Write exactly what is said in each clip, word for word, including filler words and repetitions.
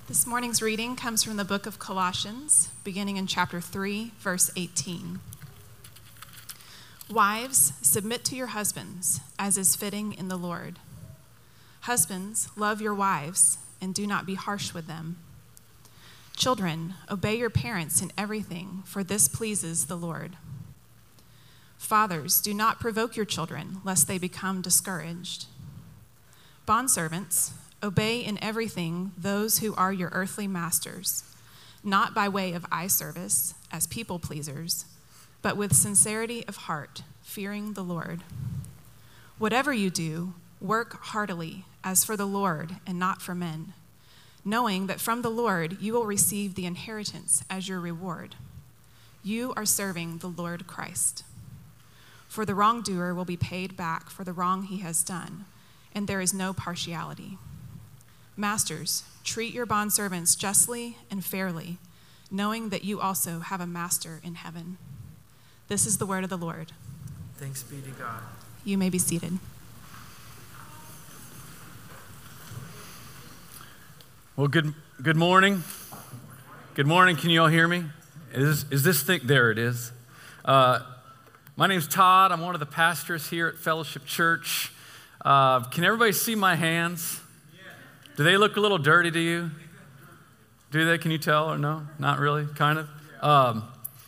This morning's reading comes from the book of Colossians, beginning in chapter three, verse eighteen. Wives, submit to your husbands, as is fitting in the Lord. Husbands, love your wives, and do not be harsh with them. Children, obey your parents in everything, for this pleases the Lord. Fathers, do not provoke your children, lest they become discouraged. Bondservants, obey in everything those who are your earthly masters, not by way of eye service, as people pleasers, but with sincerity of heart, fearing the Lord. Whatever you do, work heartily, as for the Lord and not for men, knowing that from the Lord you will receive the inheritance as your reward. You are serving the Lord Christ. For the wrongdoer will be paid back for the wrong he has done, and there is no partiality. Masters, treat your bondservants justly and fairly, knowing that you also have a master in heaven. This is the word of the Lord. Thanks be to God. You may be seated. Well, good good morning. Good morning. Can you all hear me? Is, is this thing? There it is. Uh, my name's Todd. I'm one of the pastors here at Fellowship Church. Uh, can everybody see my hands? Do they look a little dirty to you? Do they? Can you tell or no? Not really, kind of? Um,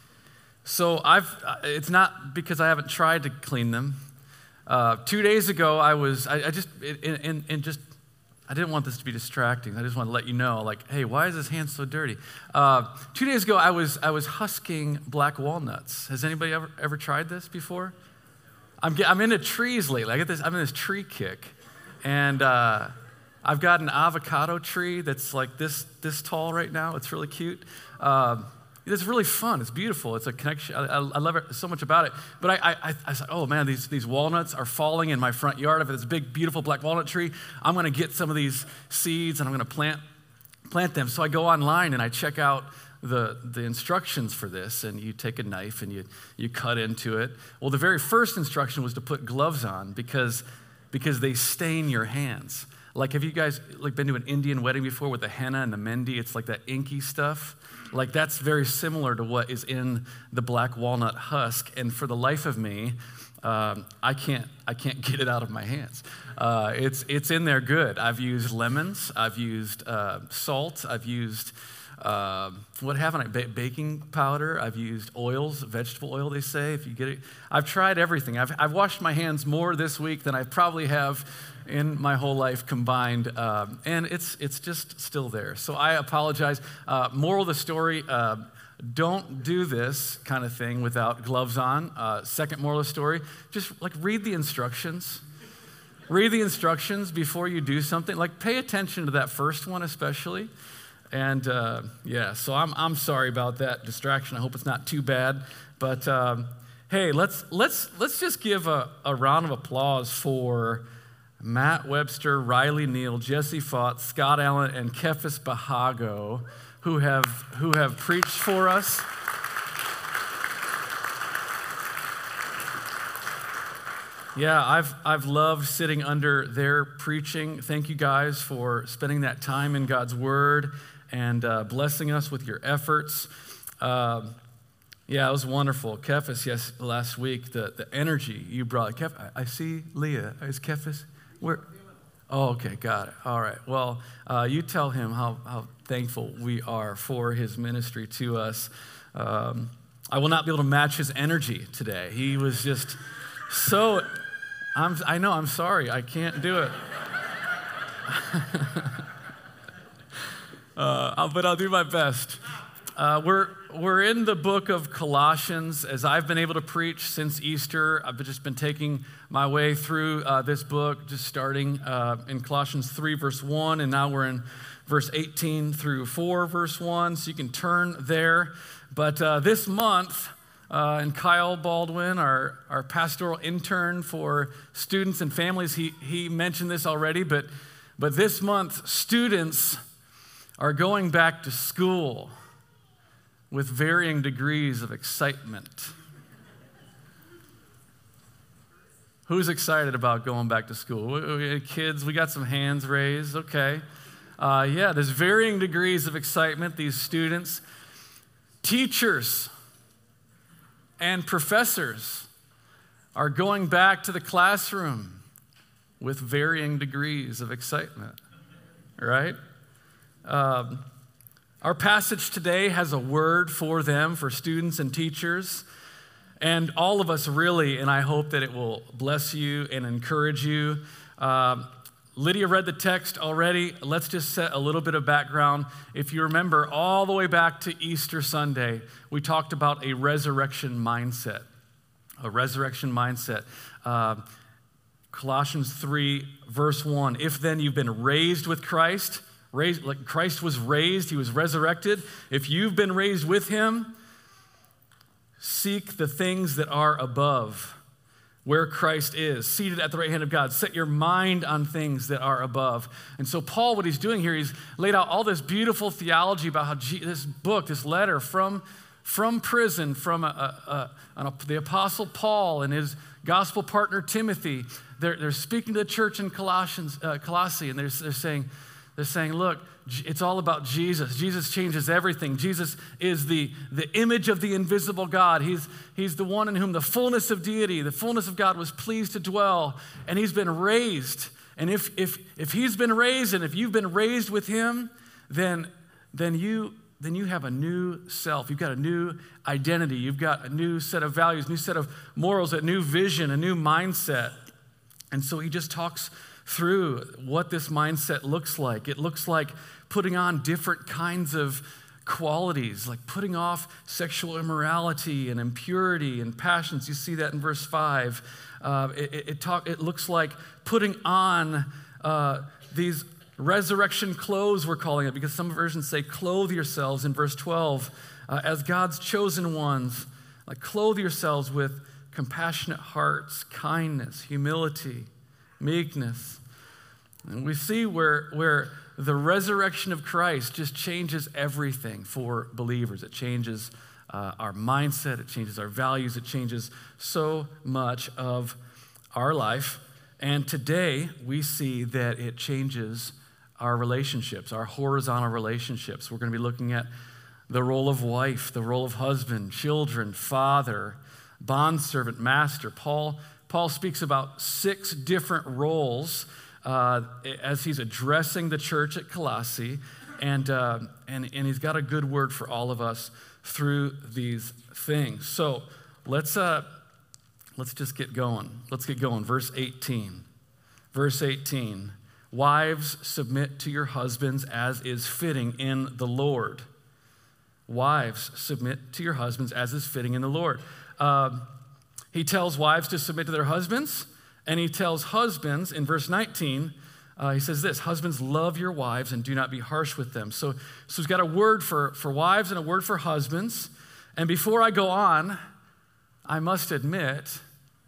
so I've. It's not because I haven't tried to clean them. Uh, two days ago, I was, I, I just, and, and just, I didn't want this to be distracting. I just want to let you know, like, hey, why is his hand so dirty? Uh, two days ago, I was, I was husking black walnuts. Has anybody ever, ever tried this before? I'm, I'm into trees lately. I get this, I'm in this tree kick. And, uh, I've got an avocado tree that's like this this tall right now. It's really cute. Um, it's really fun. It's beautiful. It's a connection. I, I love it so much about it. But I, I, I said, oh man, these, these walnuts are falling in my front yard. I've got this big, beautiful black walnut tree. I'm going to get some of these seeds and I'm going to plant plant them. So I go online and I check out the the instructions for this. And you take a knife and you you cut into it. Well, the very first instruction was to put gloves on because because they stain your hands. Like, have you guys like been to an Indian wedding before with the henna and the mehndi? It's like that inky stuff. Like, that's very similar to what is in the black walnut husk. And for the life of me, um, I can't I can't get it out of my hands. Uh, it's it's in there good. I've used lemons. I've used uh, salt. I've used uh, what haven't I? Ba- baking powder. I've used oils, vegetable oil. They say if you get it. I've tried everything. I've I've washed my hands more this week than I probably have in my whole life combined, um, and it's it's just still there. So I apologize. Uh, moral of the story, uh, don't do this kind of thing without gloves on. Uh, second moral of the story, just like read the instructions. Read the instructions before you do something. Like pay attention to that first one especially. And uh, yeah, so I'm I'm sorry about that distraction. I hope it's not too bad. But um, hey, let's let's let's just give a, a round of applause for Matt Webster, Riley Neal, Jesse Fott, Scott Allen, and Kefis Bahago, who have who have preached for us. Yeah, I've I've loved sitting under their preaching. Thank you guys for spending that time in God's Word and uh, blessing us with your efforts. Um, yeah, it was wonderful. Kefis, yes, last week, the, the energy you brought. Kef, I, I see Leah. Is Kefis? Where? Oh, okay, got it. All right. Well, uh, you tell him how, how thankful we are for his ministry to us. Um, I will not be able to match his energy today. He was just so, I'm, I know, I'm sorry. I can't do it. uh, but I'll do my best. Uh, we're we're in the book of Colossians. As I've been able to preach since Easter, I've just been taking my way through uh, this book, just starting uh, in Colossians three, verse one, and now we're in verse eighteen through four, verse one, so you can turn there. But uh, this month, uh, and Kyle Baldwin, our, our pastoral intern for students and families, he, he mentioned this already, but, but this month, students are going back to school with varying degrees of excitement. Who's excited about going back to school? We, we, kids, we got some hands raised. Okay. Uh, yeah, there's varying degrees of excitement. These students, teachers, and professors are going back to the classroom with varying degrees of excitement, right? Um, our passage today has a word for them, for students and teachers, and all of us really, and I hope that it will bless you and encourage you. Um, Lydia read the text already. Let's just set a little bit of background. If you remember, all the way back to Easter Sunday, we talked about a resurrection mindset. A resurrection mindset. Uh, Colossians three, verse one. If then you've been raised with Christ, raised, like Christ was raised, he was resurrected. If you've been raised with him, seek the things that are above, where Christ is, seated at the right hand of God. Set your mind on things that are above. And so Paul, what he's doing here, he's laid out all this beautiful theology about how G- this book, this letter from, from prison, from a, a, a, the Apostle Paul and his gospel partner Timothy, they're, they're speaking to the church in Colossians, uh, Colossae, and they're, they're saying, they're saying, look, it's all about Jesus. Jesus changes everything. Jesus is the, the image of the invisible God. He's, he's the one in whom the fullness of deity, the fullness of God was pleased to dwell, and he's been raised. And if, if, if he's been raised and if you've been raised with him, then, then, you, then you have a new self. You've got a new identity. You've got a new set of values, new set of morals, a new vision, a new mindset. And so he just talks through what this mindset looks like. It looks like putting on different kinds of qualities, like putting off sexual immorality and impurity and passions. You see that in verse five. Uh, it, it, talk, it looks like putting on uh, these resurrection clothes, we're calling it, because some versions say clothe yourselves in verse twelve uh, as God's chosen ones. Like clothe yourselves with compassionate hearts, kindness, humility, meekness. And we see where, where the resurrection of Christ just changes everything for believers. It changes uh, our mindset, it changes our values, it changes so much of our life. And today we see that it changes our relationships, our horizontal relationships. We're going to be looking at the role of wife, the role of husband, children, father, bondservant, master. Paul, Paul speaks about six different roles Uh, as he's addressing the church at Colossae, and, uh, and, and he's got a good word for all of us through these things. So let's, uh, let's just get going. Let's get going. Verse eighteen. Verse eighteen. Wives, submit to your husbands as is fitting in the Lord. Wives, submit to your husbands as is fitting in the Lord. Uh, he tells wives to submit to their husbands. And he tells husbands in verse nineteen, uh, he says this, husbands, love your wives and do not be harsh with them. So, so he's got a word for, for wives and a word for husbands. And before I go on, I must admit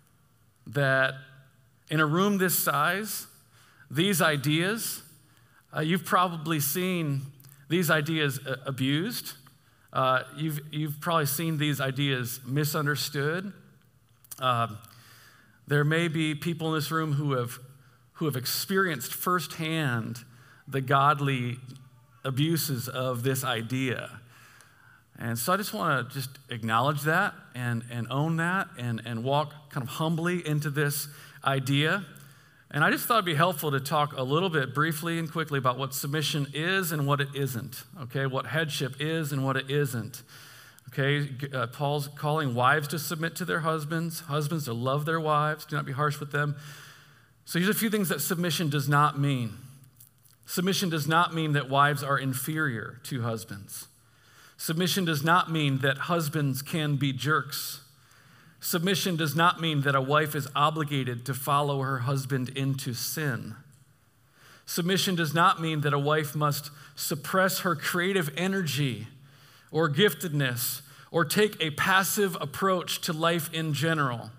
that in a room this size, these ideas, uh, you've probably seen these ideas uh, abused. Uh, you've, you've probably seen these ideas misunderstood. Uh, There may be people in this room who have, who have experienced firsthand the godly abuses of this idea. And so I just want to just acknowledge that and, and own that and, and walk kind of humbly into this idea. And I just thought it'd be helpful to talk a little bit briefly and quickly about what submission is and what it isn't, okay? What headship is and what it isn't. Okay, uh, Paul's calling wives to submit to their husbands, husbands to love their wives, do not be harsh with them. So here's a few things that submission does not mean. Submission does not mean that wives are inferior to husbands. Submission does not mean that husbands can be jerks. Submission does not mean that a wife is obligated to follow her husband into sin. Submission does not mean that a wife must suppress her creative energy or giftedness, or take a passive approach to life in general.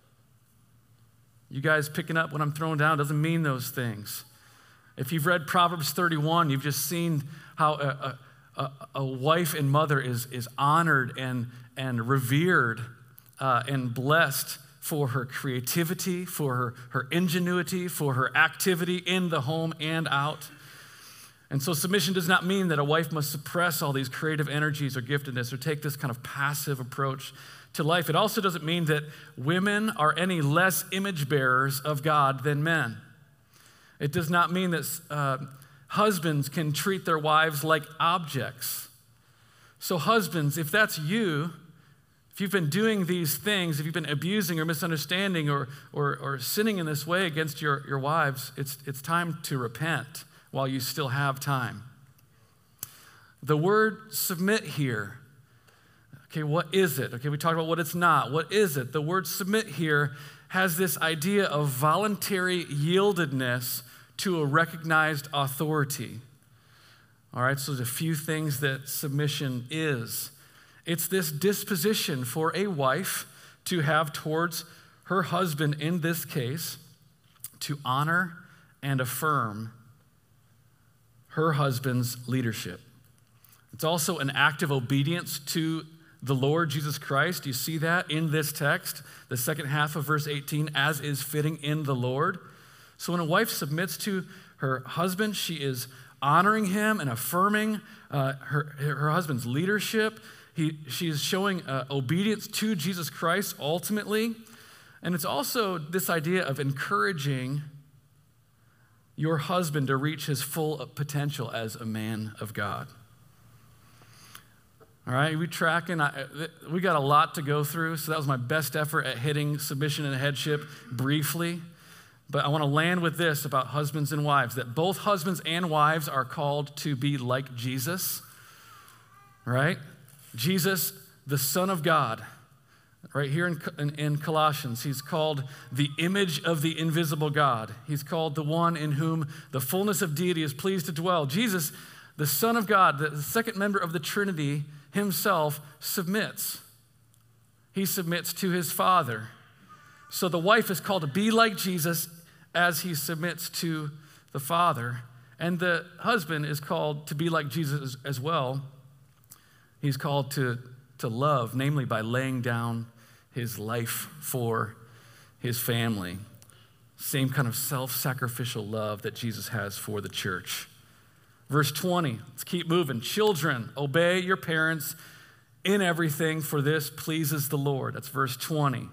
You guys picking up what I'm throwing down doesn't mean those things. If you've read Proverbs thirty-one, you've just seen how a, a, a wife and mother is, is honored and, and revered uh, and blessed for her creativity, for her, her ingenuity, for her activity in the home and out. And so submission does not mean that a wife must suppress all these creative energies or giftedness or take this kind of passive approach to life. It also doesn't mean that women are any less image bearers of God than men. It does not mean that uh, husbands can treat their wives like objects. So husbands, if that's you, if you've been doing these things, if you've been abusing or misunderstanding or, or, or sinning in this way against your, your wives, it's, it's time to repent while you still have time. The word submit here, okay, what is it? Okay, we talked about what it's not. What is it? The word submit here has this idea of voluntary yieldedness to a recognized authority. All right, so there's a few things that submission is. It's this disposition for a wife to have towards her husband, in this case, to honor and affirm her husband's leadership. It's also an act of obedience to the Lord Jesus Christ. You see that in this text, the second half of verse eighteen, as is fitting in the Lord. So when a wife submits to her husband, she is honoring him and affirming uh, her, her husband's leadership. He, she is showing uh, obedience to Jesus Christ ultimately. And it's also this idea of encouraging your husband to reach his full potential as a man of God. All right, we tracking. I, we got a lot to go through, so that was my best effort at hitting submission and headship briefly. But I want to land with this about husbands and wives, that both husbands and wives are called to be like Jesus, right? Jesus, the Son of God, right here in, in, in Colossians, he's called the image of the invisible God. He's called the one in whom the fullness of deity is pleased to dwell. Jesus, the Son of God, the second member of the Trinity, himself submits. He submits to his Father. So the wife is called to be like Jesus as he submits to the Father. And the husband is called to be like Jesus as well. He's called to, to love, namely by laying down his life for his family. Same kind of self-sacrificial love that Jesus has for the church. Verse twenty, let's keep moving. Children, obey your parents in everything, for this pleases the Lord. That's verse twenty.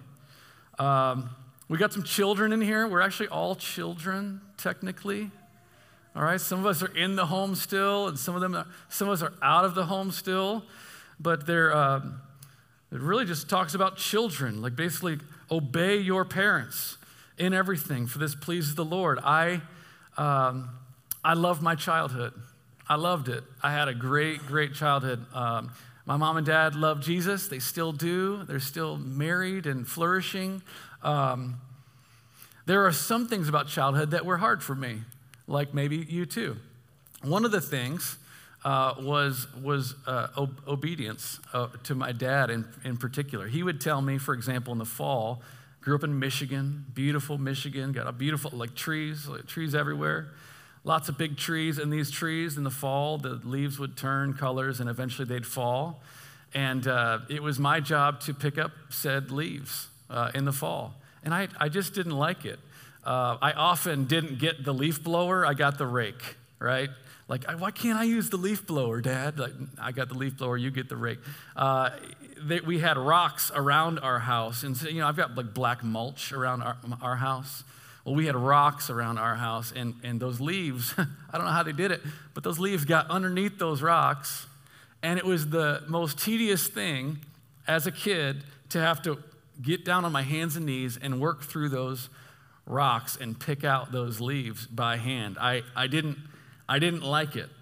Um, we got some children in here. We're actually all children, technically. All right, some of us are in the home still, and some of them, are, some of us are out of the home still. But they're, um, it really just talks about children, like basically obey your parents in everything, for this pleases the Lord. I, um, I love my childhood. I loved it. I had a great, great childhood. Um, my mom and dad loved Jesus. They still do. They're still married and flourishing. Um, there are some things about childhood that were hard for me, like maybe you too. One of the things uh, was was uh, ob- obedience uh, to my dad in, in particular. He would tell me, for example, in the fall, grew up in Michigan, beautiful Michigan, got a beautiful, like trees, like trees everywhere. Lots of big trees, and these trees in the fall, the leaves would turn colors and eventually they'd fall. And uh, it was my job to pick up said leaves uh, in the fall. And I, I just didn't like it. Uh, I often didn't get the leaf blower, I got the rake, right? Like, why can't I use the leaf blower, Dad? Like, I got the leaf blower, you get the rake. Uh, they, we had rocks around our house. And so, you know, I've got like black mulch around our, our house. Well, we had rocks around our house, and, and those leaves, I don't know how they did it, but those leaves got underneath those rocks, and it was the most tedious thing as a kid to have to get down on my hands and knees and work through those rocks and pick out those leaves by hand. I, I didn't I didn't like it.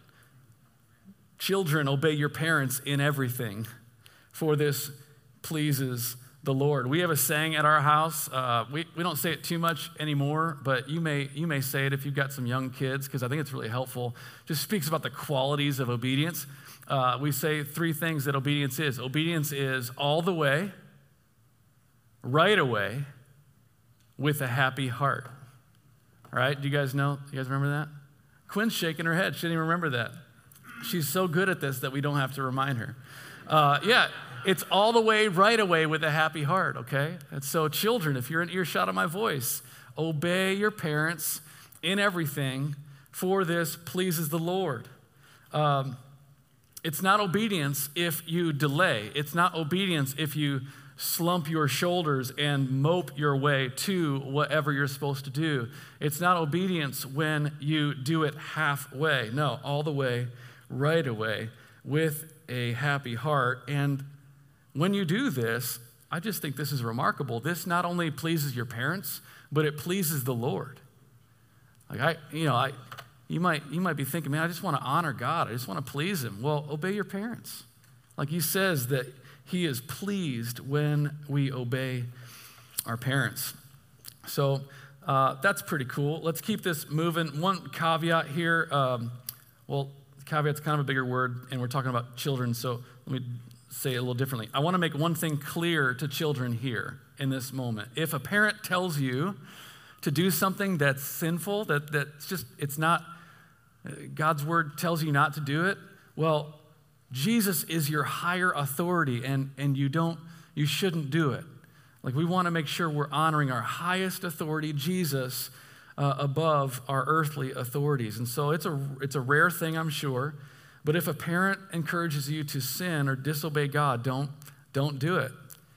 Children, obey your parents in everything, for this pleases the Lord. We have a saying at our house. Uh, we, we don't say it too much anymore, but you may you may say it if you've got some young kids, because I think it's really helpful. Just speaks about the qualities of obedience. Uh, we say three things that obedience is. Obedience is all the way, right away, with a happy heart. All right? Do you guys know? You guys remember that? Quinn's shaking her head. She didn't even remember that. She's so good at this that we don't have to remind her. Uh, yeah. It's all the way, right away with a happy heart, okay? And so children, if you're in earshot of my voice, obey your parents in everything, for this pleases the Lord. Um, it's not obedience if you delay. It's not obedience if you slump your shoulders and mope your way to whatever you're supposed to do. It's not obedience when you do it halfway. No, all the way, right away, with a happy heart. And when you do this, I just think this is remarkable. This not only pleases your parents, but it pleases the Lord. Like I, you know, I, you might, you might be thinking, man, I just want to honor God. I just want to please Him. Well, obey your parents. Like He says that He is pleased when we obey our parents. So uh, that's pretty cool. Let's keep this moving. One caveat here. Um, well, caveat's kind of a bigger word, and we're talking about children, so let me say it a little differently. I want to make one thing clear to children here in this moment. If a parent tells you to do something that's sinful, that that's just, it's not, God's word tells you not to do it, well, Jesus is your higher authority, and, and you don't, you shouldn't do it. Like, we want to make sure we're honoring our highest authority, Jesus, uh, above our earthly authorities. And so it's a, it's a rare thing, I'm sure, but if a parent encourages you to sin or disobey God, don't, don't do it.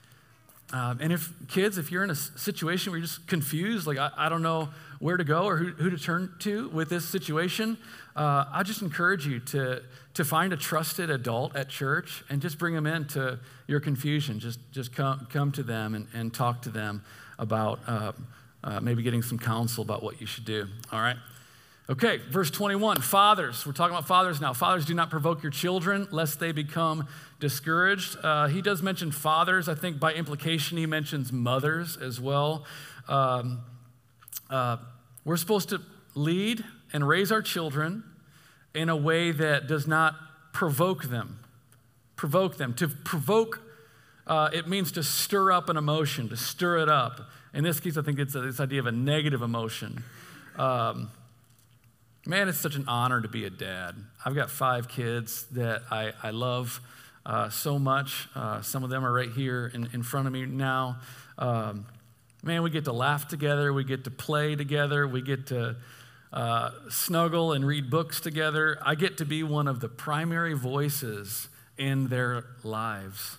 Um, and if kids, if you're in a situation where you're just confused, like I, I don't know where to go or who, who to turn to with this situation, uh, I just encourage you to, to find a trusted adult at church and just bring them into your confusion. Just, just come, come to them and, and talk to them about uh, uh, maybe getting some counsel about what you should do, all right? Okay, verse twenty-one, fathers. We're talking about fathers now. Fathers, do not provoke your children, lest they become discouraged. Uh, he does mention fathers. I think by implication, he mentions mothers as well. Um, uh, we're supposed to lead and raise our children in a way that does not provoke them. Provoke them. To provoke, uh, it means to stir up an emotion, to stir it up. In this case, I think it's a, this idea of a negative emotion. Um, Man, it's such an honor to be a dad. I've got five kids that I, I love uh, so much. Uh, some of them are right here in, in front of me now. Um, man, we get to laugh together. We get to play together. We get to uh, snuggle and read books together. I get to be one of the primary voices in their lives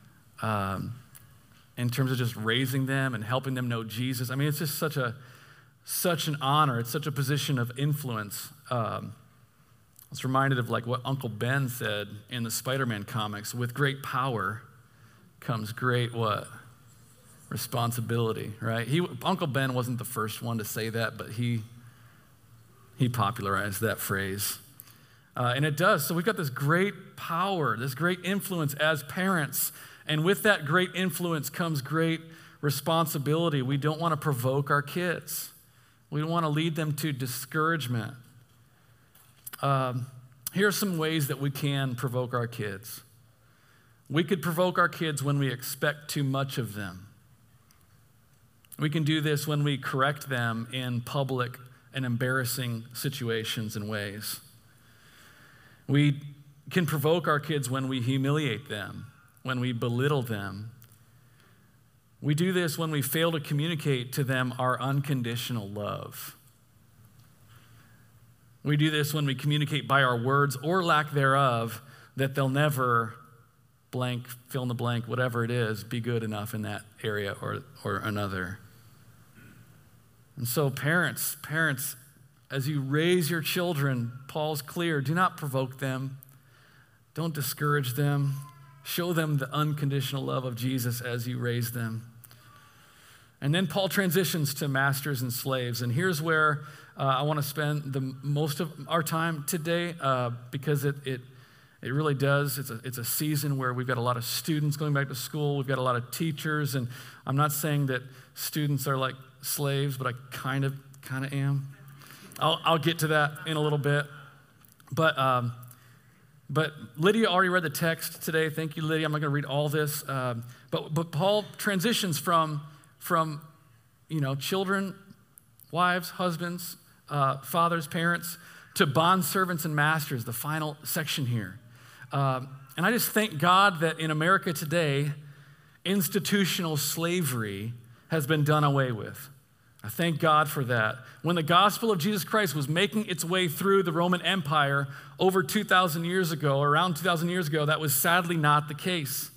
um, in terms of just raising them and helping them know Jesus. I mean, it's just such a Such an honor. It's such a position of influence. Um, I was reminded of like what Uncle Ben said in the Spider-Man comics. With great power comes great what? Responsibility, right? He, Uncle Ben wasn't the first one to say that, but he, he popularized that phrase. Uh, and it does. So we've got this great power, this great influence as parents. And with that great influence comes great responsibility. We don't want to provoke our kids. We don't want to lead them to discouragement. Um, here are some ways that we can provoke our kids. We could provoke our kids when we expect too much of them. We can do this when we correct them in public and embarrassing situations and ways. We can provoke our kids when we humiliate them, when we belittle them. We do this when we fail to communicate to them our unconditional love. We do this when we communicate by our words or lack thereof that they'll never blank, fill in the blank, whatever it is, be good enough in that area or, or another. And so parents, parents, as you raise your children, Paul's clear, do not provoke them. Don't discourage them. Show them the unconditional love of Jesus as you raise them. And then Paul transitions to masters and slaves. And here's where uh, I want to spend the most of our time today uh, because it, it it really does. It's a, it's a season where we've got a lot of students going back to school. We've got a lot of teachers. And I'm not saying that students are like slaves, but I kind of kind of am. I'll, I'll get to that in a little bit. But... Um, But Lydia already read the text today. Thank you, Lydia. I'm not going to read all this. Um, but, but Paul transitions from, from, you know, children, wives, husbands, uh, fathers, parents, to bondservants and masters, the final section here. Um, and I just thank God that in America today, institutional slavery has been done away with. I thank God for that. When the gospel of Jesus Christ was making its way through the Roman Empire over two thousand years ago, or around two thousand years ago, that was sadly not the case.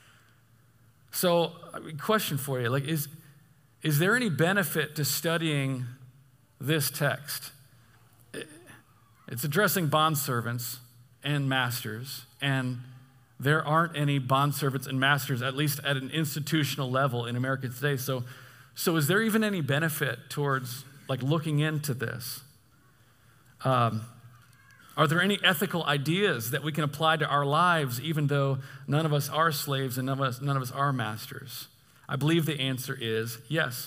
So, a question for you, like, is, is there any benefit to studying this text? It's addressing bondservants and masters, and there aren't any bondservants and masters, at least at an institutional level in America today. So, so is there even any benefit towards like looking into this? Um, are there any ethical ideas that we can apply to our lives, even though none of us are slaves and none of us, none of us are masters? I believe the answer is yes.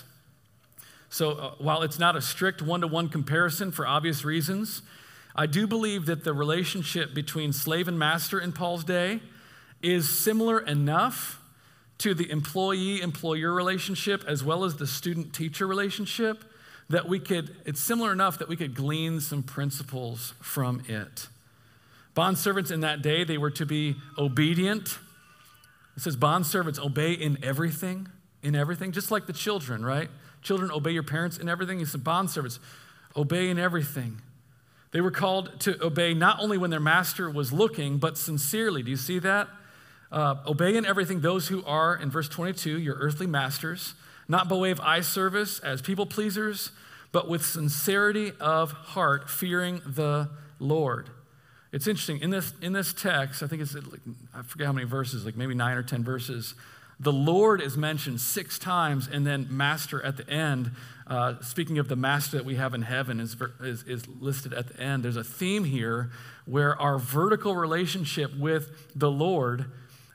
So uh, while it's not a strict one-to-one comparison for obvious reasons, I do believe that the relationship between slave and master in Paul's day is similar enough to the employee-employer relationship as well as the student-teacher relationship that we could, it's similar enough that we could glean some principles from it. Bondservants in that day, they were to be obedient. It says bondservants obey in everything, in everything, just like the children, right? Children, obey your parents in everything. He said bondservants, obey in everything. They were called to obey not only when their master was looking, but sincerely. Do you see that? Uh, obey in everything those who are, in verse twenty-two, your earthly masters, not by way of eye service as people pleasers, but with sincerity of heart, fearing the Lord. It's interesting, in this, in this text, I think it's, like, I forget how many verses, like maybe nine or ten verses, the Lord is mentioned six times, and then master at the end. Uh, speaking of the master that we have in heaven is, is, is listed at the end. There's a theme here where our vertical relationship with the Lord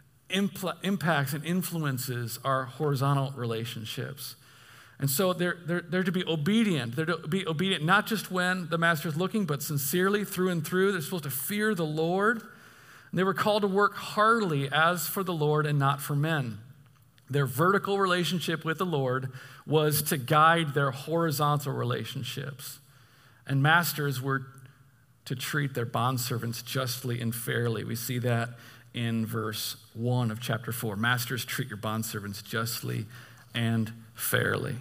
impl- impacts and influences our horizontal relationships. And so they're, they're, they're to be obedient. They're to be obedient not just when the master is looking, but sincerely through and through. They're supposed to fear the Lord. And they were called to work heartily as for the Lord and not for men. Their vertical relationship with the Lord was to guide their horizontal relationships. And masters were to treat their bondservants justly and fairly. We see that in verse one of chapter four. Masters, treat your bondservants justly and fairly.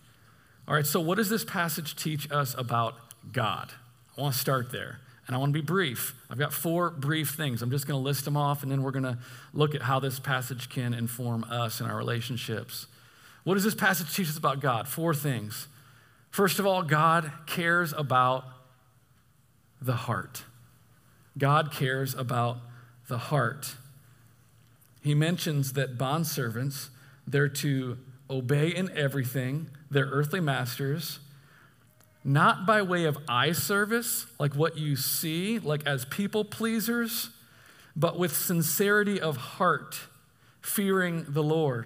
All right, so what does this passage teach us about God? I want to start there. And I want to be brief. I've got four brief things. I'm just going to list them off, and then we're going to look at how this passage can inform us in our relationships. What does this passage teach us about God? Four things. First of all, God cares about the heart. God cares about the heart. He mentions that bondservants, they're to obey in everything their earthly masters, not by way of eye service, like what you see, like as people pleasers, but with sincerity of heart, fearing the Lord.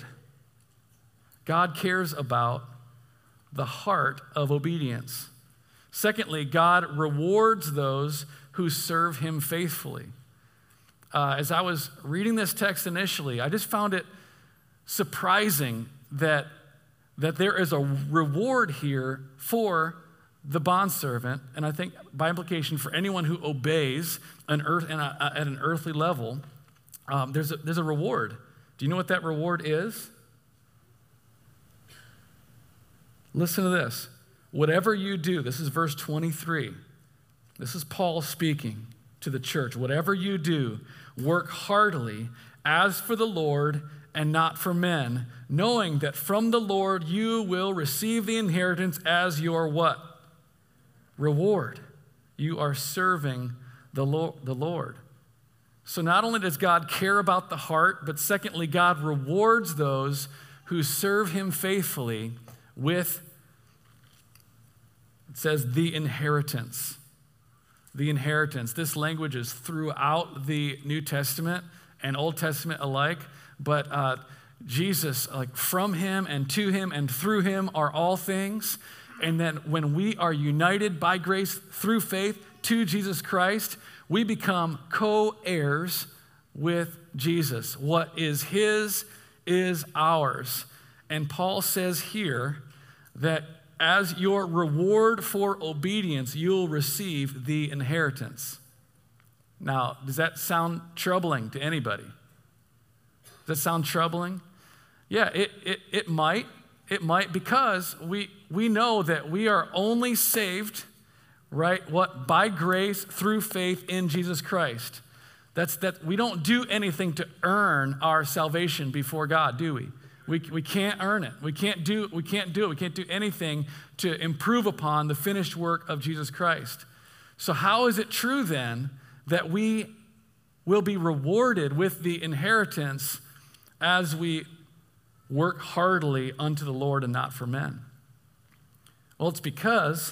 God cares about the heart of obedience. Secondly, God rewards those who serve him faithfully. Uh, as I was reading this text initially, I just found it surprising that, that there is a reward here for the bondservant, and I think by implication for anyone who obeys an earth, at an earthly level, um, there's, a, there's a reward. Do you know what that reward is? Listen to this. Whatever you do, this is verse twenty-three. This is Paul speaking to the church. Whatever you do, work heartily as for the Lord and not for men, knowing that from the Lord you will receive the inheritance as your what? Reward. You are serving the Lord. So not only does God care about the heart, but secondly, God rewards those who serve him faithfully with, it says, the inheritance. The inheritance. This language is throughout the New Testament and Old Testament alike, but uh, Jesus, like from him and to him and through him are all things. And then when we are united by grace through faith to Jesus Christ, we become co-heirs with Jesus. What is his is ours. And Paul says here that as your reward for obedience, you'll receive the inheritance. Now, does that sound troubling to anybody? Does that sound troubling? Yeah, it, it, it might. it might, because we, we know that we are only saved, right, what, by grace through faith in Jesus Christ. That's that we don't do anything to earn our salvation before God, do we? We, we can't earn it. We can't do we can't do it. We can't do anything to improve upon the finished work of Jesus Christ. So how is it true then that we will be rewarded with the inheritance as we work heartily unto the Lord and not for men? Well, it's because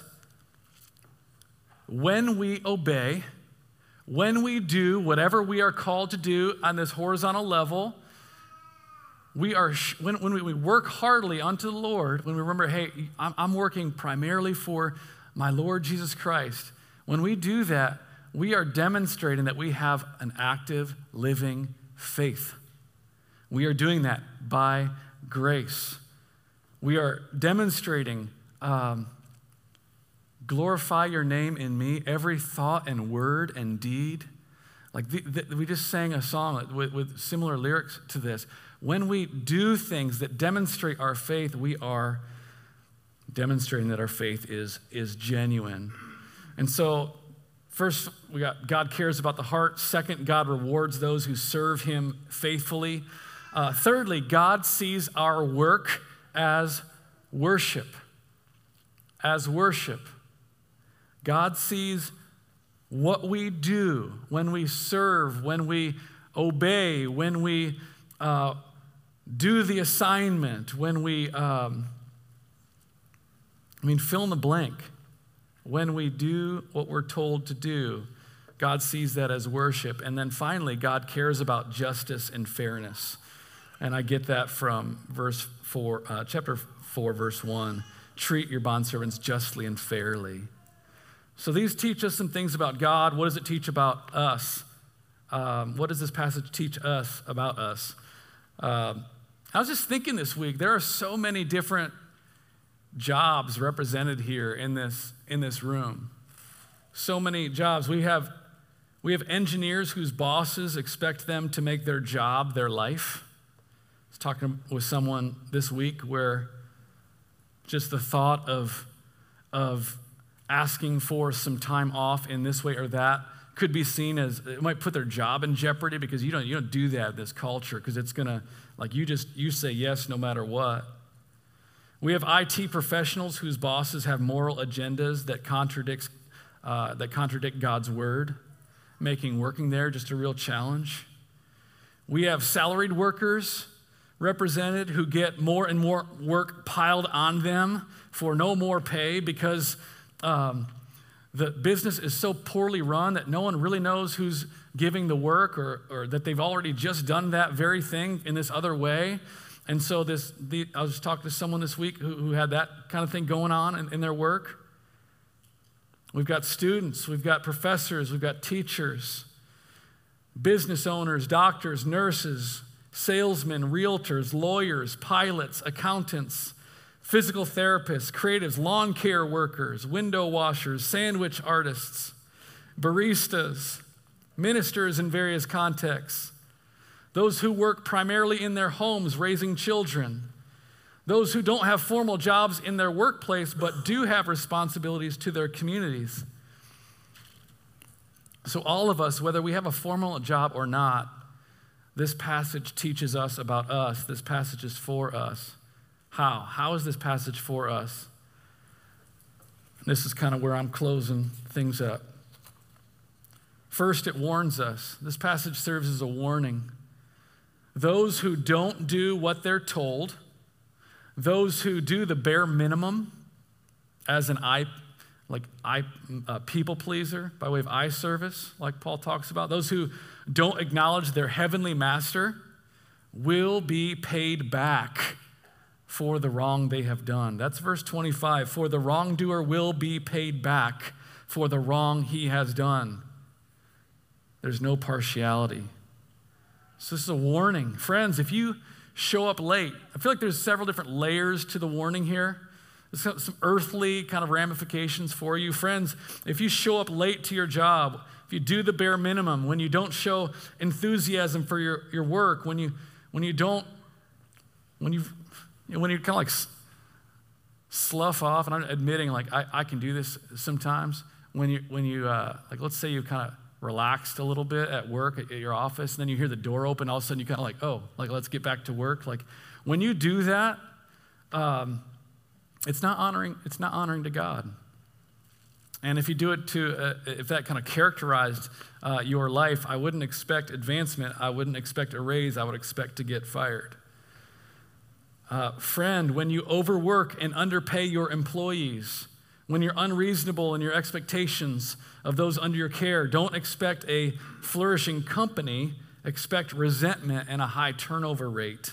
when we obey, when we do whatever we are called to do on this horizontal level, we are when, when we work heartily unto the Lord, when we remember, hey, I'm, I'm working primarily for my Lord Jesus Christ, when we do that, we are demonstrating that we have an active, living faith. We are doing that by grace. We are demonstrating, um, glorify your name in me, every thought and word and deed. Like the, the, we just sang a song with, with similar lyrics to this. When we do things that demonstrate our faith, we are demonstrating that our faith is, is genuine. And so, first, we got God cares about the heart. Second, God rewards those who serve him faithfully. Uh, thirdly, God sees our work as worship. As worship. God sees what we do when we serve, when we obey, when we uh, do the assignment, when we, um, I mean, fill in the blank. When we do what we're told to do, God sees that as worship. And then finally, God cares about justice and fairness. And I get that from verse four, uh, chapter four, verse one. Treat your bondservants justly and fairly. So these teach us some things about God. What does it teach about us? Um, what does this passage teach us about us? Um, I was just thinking this week, there are so many different jobs represented here in this in this room. So many jobs. We have we have engineers whose bosses expect them to make their job their life. I was talking with someone this week where just the thought of of asking for some time off in this way or that could be seen as, it might put their job in jeopardy, because you don't you don't do that in this culture, because it's gonna, like you just you say yes no matter what. We have I T professionals whose bosses have moral agendas that contradicts uh, that contradict God's word, making working there just a real challenge. We have salaried workers represented who get more and more work piled on them for no more pay, because um, the business is so poorly run that no one really knows who's giving the work, or, or that they've already just done that very thing in this other way. And so this, the, I was just talking to someone this week who, who had that kind of thing going on in, in their work. We've got students, we've got professors, we've got teachers, business owners, doctors, nurses, salesmen, realtors, lawyers, pilots, accountants, physical therapists, creatives, lawn care workers, window washers, sandwich artists, baristas, ministers in various contexts, those who work primarily in their homes raising children, those who don't have formal jobs in their workplace but do have responsibilities to their communities. So all of us, whether we have a formal job or not, this passage teaches us about us. This passage is for us. How? How is this passage for us? This is kind of where I'm closing things up. First, it warns us. This passage serves as a warning. Those who don't do what they're told, those who do the bare minimum as an eye, like eye, uh, people pleaser by way of eye service, like Paul talks about, those who don't acknowledge their heavenly master will be paid back for the wrong they have done. That's verse twenty-five. For the wrongdoer will be paid back for the wrong he has done. There's no partiality. So this is a warning. Friends, if you show up late, I feel like there's several different layers to the warning here. There's some earthly kind of ramifications for you. Friends, if you show up late to your job, if you do the bare minimum, when you don't show enthusiasm for your, your work, when you when you don't, when you when you're kind of like slough off, and I'm admitting, like, I, I can do this sometimes. When you, when you uh, like, let's say you kind of relaxed a little bit at work, at, at your office, and then you hear the door open, all of a sudden you kind of like, oh, like, let's get back to work. Like, when you do that, um, it's not honoring, it's not honoring to God. And if you do it to, uh, if that kind of characterized uh, your life, I wouldn't expect advancement. I wouldn't expect a raise. I would expect to get fired. Uh, friend, when you overwork and underpay your employees, when you're unreasonable in your expectations of those under your care, don't expect a flourishing company. Expect resentment and a high turnover rate.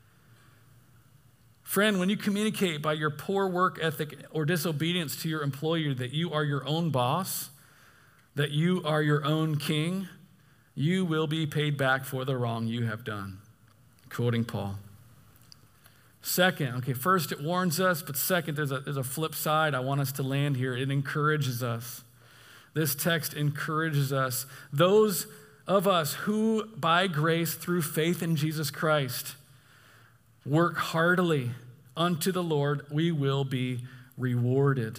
Friend, when you communicate by your poor work ethic or disobedience to your employer that you are your own boss, that you are your own king, you will be paid back for the wrong you have done. Quoting Paul. Second, okay, first it warns us, but second, there's a, there's a flip side I want us to land here. It encourages us. This text encourages us. Those of us who, by grace through faith in Jesus Christ, work heartily unto the Lord, we will be rewarded.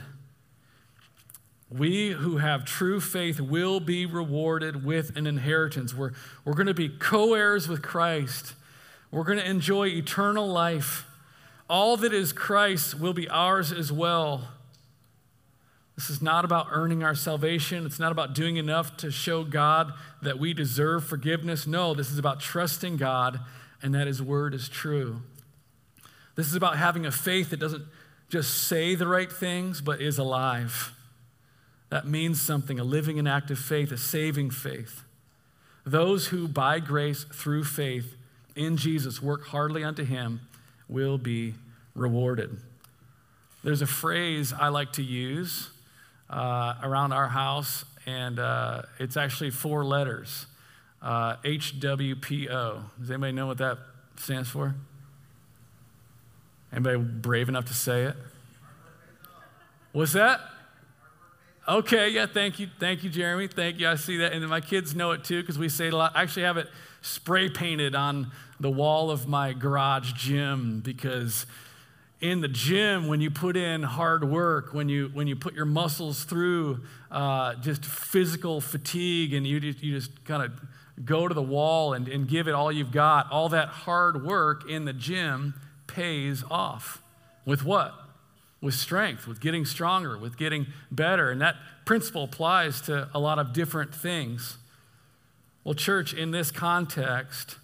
We who have true faith will be rewarded with an inheritance. We're, we're going to be co-heirs with Christ. We're going to enjoy eternal life. All that is Christ will be ours as well. This is not about earning our salvation. It's not about doing enough to show God that we deserve forgiveness. No, this is about trusting God and that His word is true. This is about having a faith that doesn't just say the right things, but is alive. That means something, a living and active faith, a saving faith. Those who by grace through faith in Jesus work heartily unto Him will be rewarded. There's a phrase I like to use uh, around our house, and uh, it's actually four letters, uh, H W P O. Does anybody know what that stands for? Anybody brave enough to say it? What's that? Okay, yeah, thank you. Thank you, Jeremy. Thank you. I see that. And then my kids know it too because we say it a lot. I actually have it spray painted on the wall of my garage gym because in the gym, when you put in hard work, when you when you put your muscles through uh, just physical fatigue and you just, you just kind of go to the wall and, and give it all you've got, all that hard work in the gym pays off. With what? With strength, with getting stronger, with getting better. And that principle applies to a lot of different things. Well, church, in this context,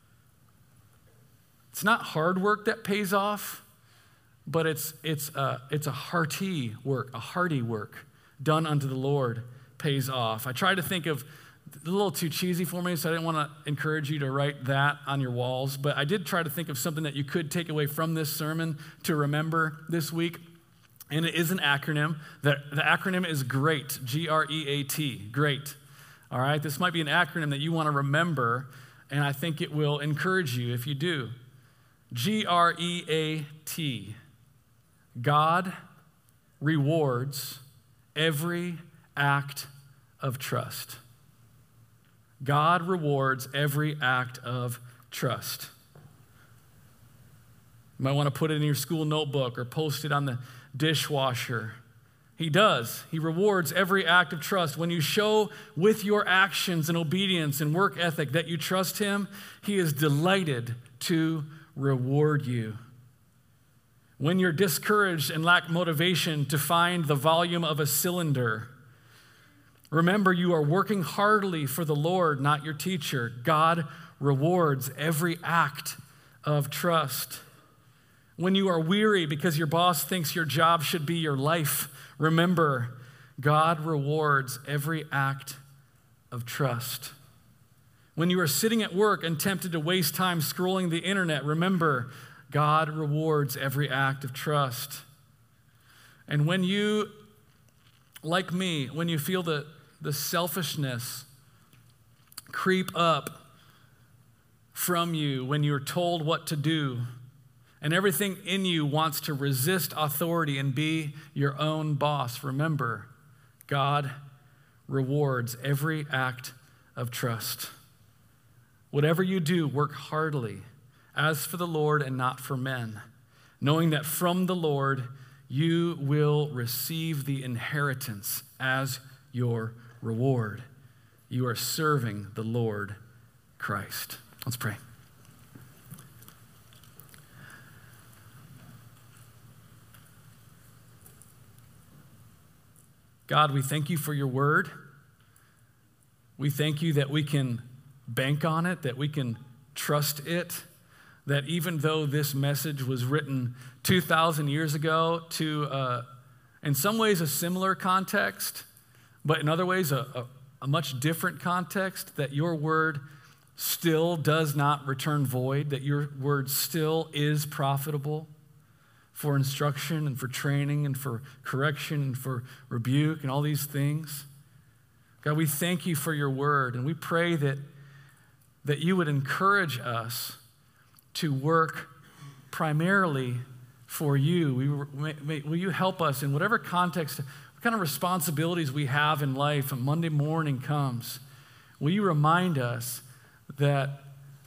it's not hard work that pays off, but it's, it's, a, it's a hearty work, a hearty work done unto the Lord pays off. I tried to think of a little too cheesy for me, so I didn't want to encourage you to write that on your walls, but I did try to think of something that you could take away from this sermon to remember this week, and it is an acronym. The, the acronym is GREAT, G R E A T, GREAT. All right, this might be an acronym that you want to remember, and I think it will encourage you if you do. G R E A T, God rewards every act of trust. God rewards every act of trust. You might want to put it in your school notebook or post it on the dishwasher. He does. He rewards every act of trust. When you show with your actions and obedience and work ethic that you trust Him, He is delighted to reward you. When you're discouraged and lack motivation to find the volume of a cylinder, remember, you are working heartily for the Lord, not your teacher. God rewards every act of trust. When you are weary because your boss thinks your job should be your life, remember, God rewards every act of trust. When you are sitting at work and tempted to waste time scrolling the internet, remember, God rewards every act of trust. And when you, like me, when you feel the the selfishness creep up from you when you're told what to do, and everything in you wants to resist authority and be your own boss, remember, God rewards every act of trust. Whatever you do, work heartily, as for the Lord and not for men, knowing that from the Lord you will receive the inheritance as your reward. You are serving the Lord Christ. Let's pray. God, we thank you for your word. We thank you that we can bank on it, that we can trust it, that even though this message was written two thousand years ago to, uh, in some ways, a similar context, but in other ways, a, a, a much different context, that your word still does not return void, that your word still is profitable for instruction and for training and for correction and for rebuke and all these things. God, we thank you for your word, and we pray that, that you would encourage us to work primarily for you. We, may, may, will you help us in whatever context, what kind of responsibilities we have in life, and Monday morning comes, will you remind us that,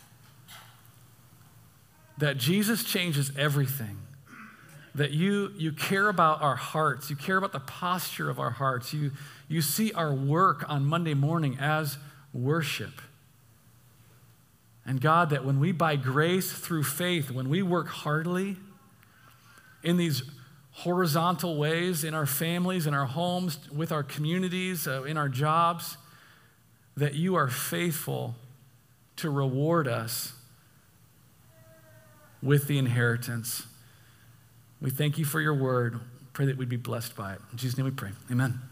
that Jesus changes everything, that you, you care about our hearts, you care about the posture of our hearts, you, you see our work on Monday morning as worship. And God, that when we by grace through faith, when we work heartily in these horizontal ways, in our families, in our homes, with our communities, uh, in our jobs, that you are faithful to reward us with the inheritance. We thank you for your word. Pray that we'd be blessed by it. In Jesus' name we pray. Amen.